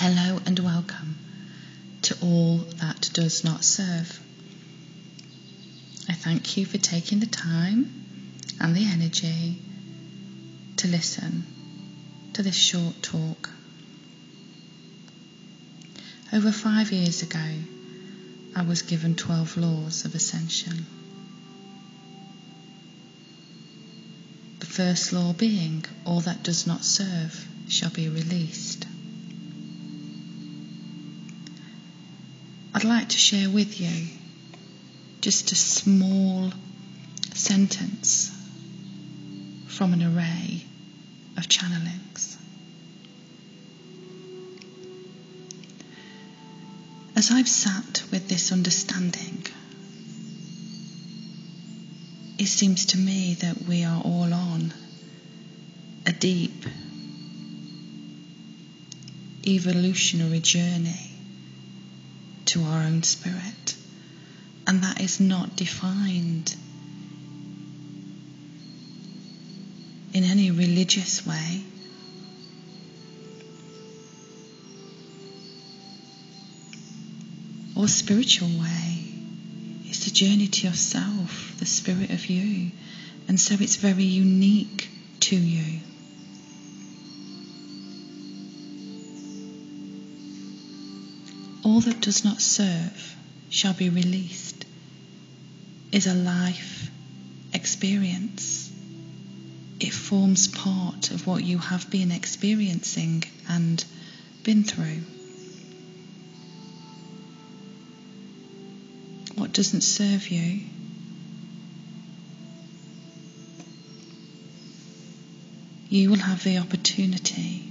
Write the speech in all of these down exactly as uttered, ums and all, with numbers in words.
Hello and welcome to all that does not serve. I thank you for taking the time and the energy to listen to this short talk. Over five years ago, I was given twelve laws of ascension. The first law being, all that does not serve shall be released. I'd like to share with you just a small sentence from an array of channelings. As I've sat with this understanding, it seems to me that we are all on a deep evolutionary journey to our own spirit, and that is not defined in any religious way or spiritual way. It's a journey to yourself, the spirit of you, and so it's very unique to you. All that does not serve shall be released is a life experience. It forms part of what you have been experiencing and been through. What doesn't serve you you will have the opportunity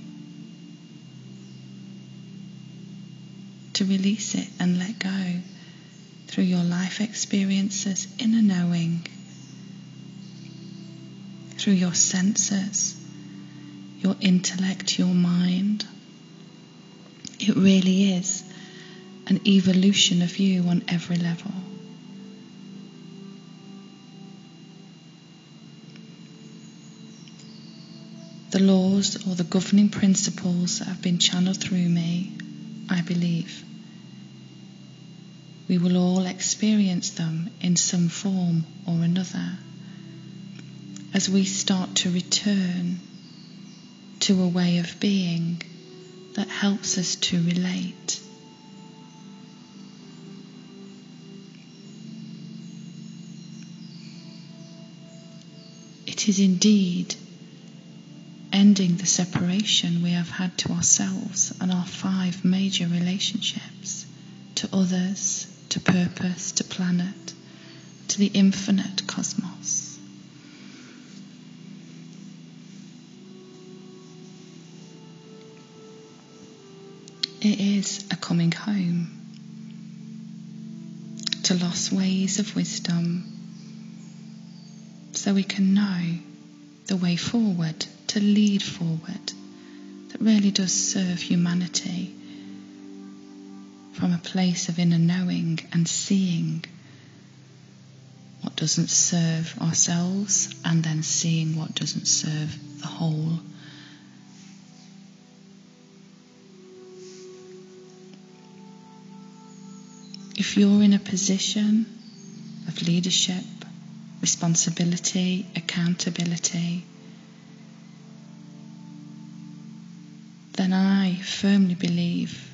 to release it and let go through your life experiences, inner knowing, through your senses, your intellect, your mind. It really is an evolution of you on every level. The laws or the governing principles that have been channeled through me, I believe we will all experience them in some form or another as we start to return to a way of being that helps us to relate. It is indeed ending the separation we have had to ourselves and our five major relationships, to others, to purpose, to planet, to the infinite cosmos. It is a coming home to lost ways of wisdom so we can know the way forward, to lead forward, that really does serve humanity from a place of inner knowing and seeing what doesn't serve ourselves and then seeing what doesn't serve the whole. If you're in a position of leadership, responsibility, accountability, then I firmly believe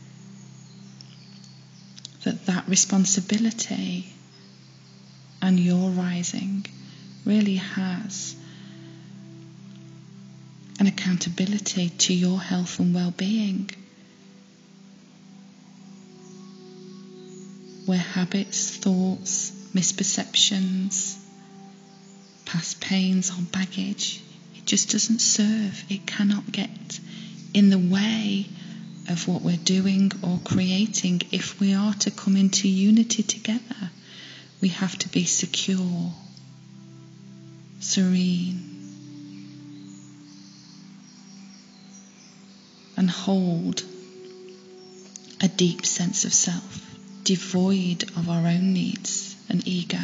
that that responsibility and your rising really has an accountability to your health and well-being, where habits, thoughts, misperceptions, past pains or baggage, it just doesn't serve. It cannot get in the way of what we're doing or creating. If we are to come into unity together, we have to be secure, serene, and hold a deep sense of self, devoid of our own needs and ego.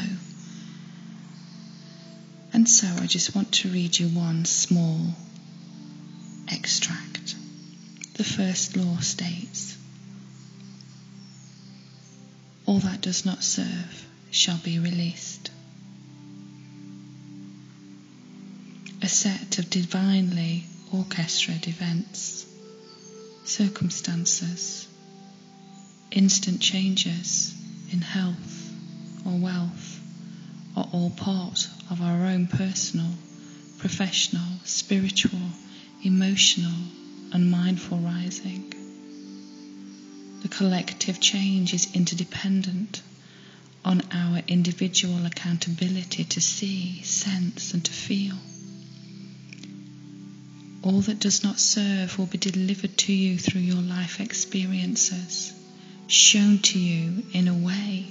And so I just want to read you one small extract The first law states, all that does not serve shall be released. A set of divinely orchestrated events, circumstances, instant changes in health or wealth are all part of our own personal, professional, spiritual, emotional and mindful rising. The collective change is interdependent on our individual accountability to see, sense and to feel. All that does not serve will be delivered to you through your life experiences, shown to you in a way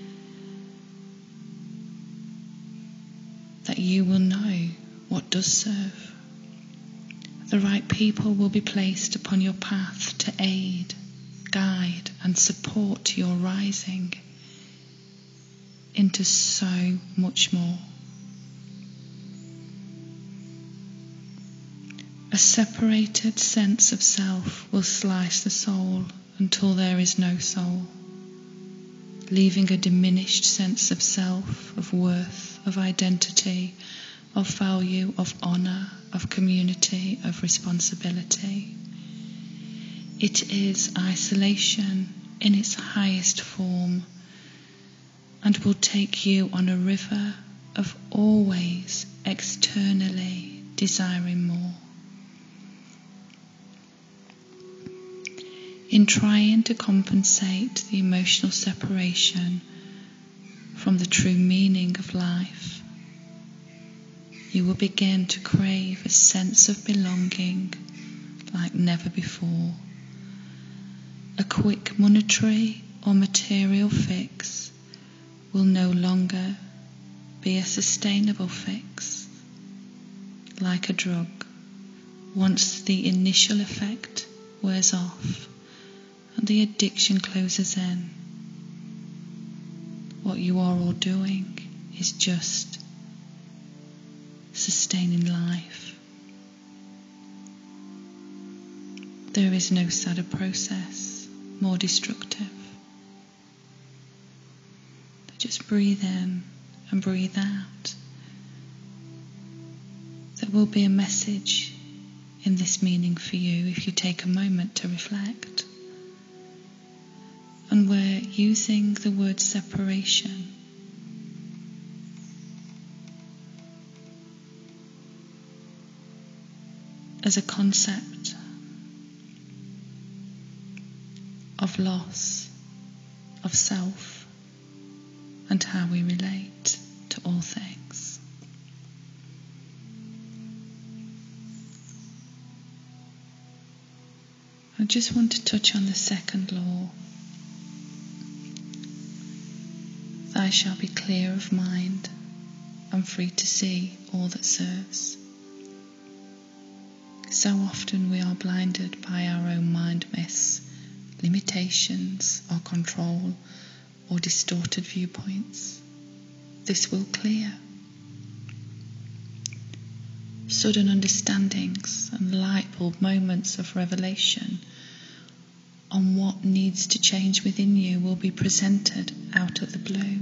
that you will know what does serve. The right people will be placed upon your path to aid, guide and support your rising into so much more. A separated sense of self will slice the soul until there is no soul, leaving a diminished sense of self, of worth, of identity, of value, of honour, of community, of responsibility. It is isolation in its highest form and will take you on a river of always externally desiring more. In trying to compensate the emotional separation from the true meaning of life, you will begin to crave a sense of belonging like never before. A quick monetary or material fix will no longer be a sustainable fix. Like a drug, once the initial effect wears off and the addiction closes in, what you are all doing is just sustaining life. There is no sadder process, more destructive. Just breathe in and breathe out. There will be a message in this meaning for you if you take a moment to reflect. And we're using the word separation as a concept of loss of self and how we relate to all things. I just want to touch on the second law. Thou shalt be clear of mind and free to see all that serves. So often we are blinded by our own mind myths, limitations or control or distorted viewpoints. This will clear. Sudden understandings and light bulb moments of revelation on what needs to change within you will be presented out of the blue.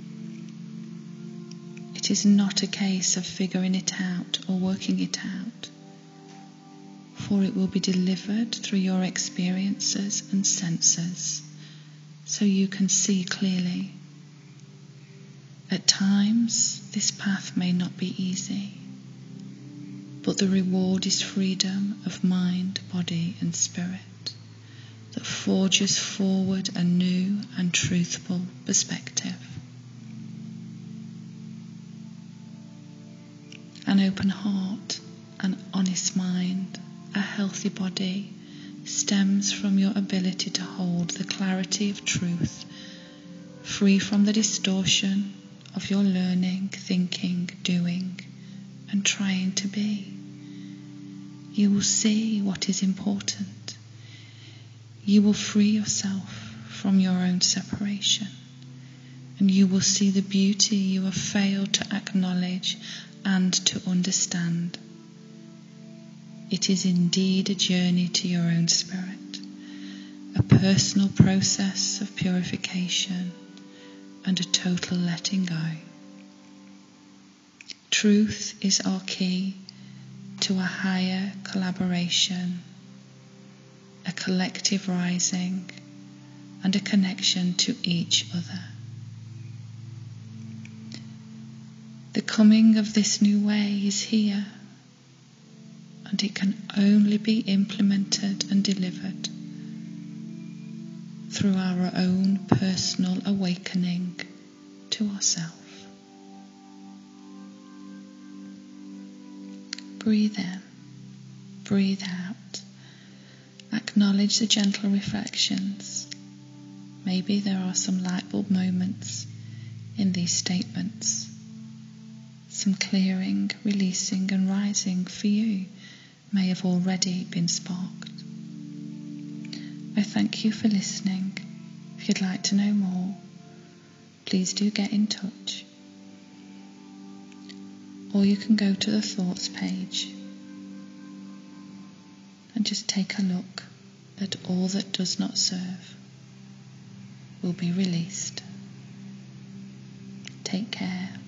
It is not a case of figuring it out or working it out, for it will be delivered through your experiences and senses, so you can see clearly. At times, this path may not be easy, but the reward is freedom of mind, body and spirit that forges forward a new and truthful perspective. An open heart, an honest mind, a healthy body stems from your ability to hold the clarity of truth, free from the distortion of your learning, thinking, doing, and trying to be. You will see what is important. You will free yourself from your own separation, and you will see the beauty you have failed to acknowledge and to understand. It is indeed a journey to your own spirit, a personal process of purification and a total letting go. Truth is our key to a higher collaboration, a collective rising, and a connection to each other. The coming of this new way is here, and it can only be implemented and delivered through our own personal awakening to ourselves. Breathe in, breathe out. Acknowledge the gentle reflections. Maybe there are some light bulb moments in these statements. Some clearing, releasing and rising for you may have already been sparked. I thank you for listening. If you'd like to know more, please do get in touch. Or you can go to the thoughts page and just take a look at all that does not serve will be released. Take care.